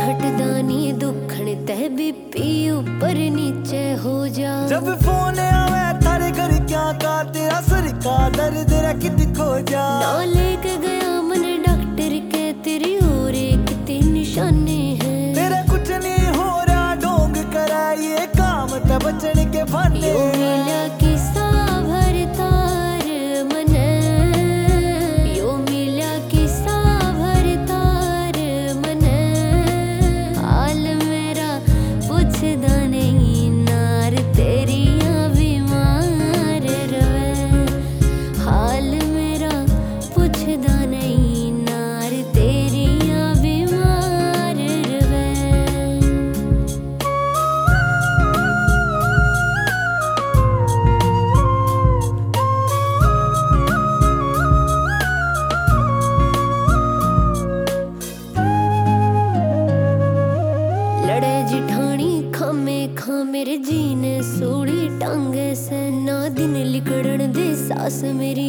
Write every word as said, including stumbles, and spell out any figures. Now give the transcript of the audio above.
हटदा नी दुखण ते बीपी ऊपर नीचे हो जा। जब फोन आवे थारे घर क्या का तेरा सर का दर्द रखत खो जा। ना लेके गया मन डॉक्टर के तेरी और एक तीन निशाने हैं। तेरा कुछ नहीं हो रहा ढोंग करा ये काम ते बचन के फाने। यो मिला किस्सा भर तार मने, यो मिला किस्सा भर तार मने। हाल मेरा पुछदा नहीं नार तेरिया बीमार रवे। हाल मेरा पुछदा नहीं नार तेरिया बीमार रवे। लड़े जिठानी खामे खा मेरे जीने सूड़ी टांगे से। ना दिन लिकड़न दे सास मेरी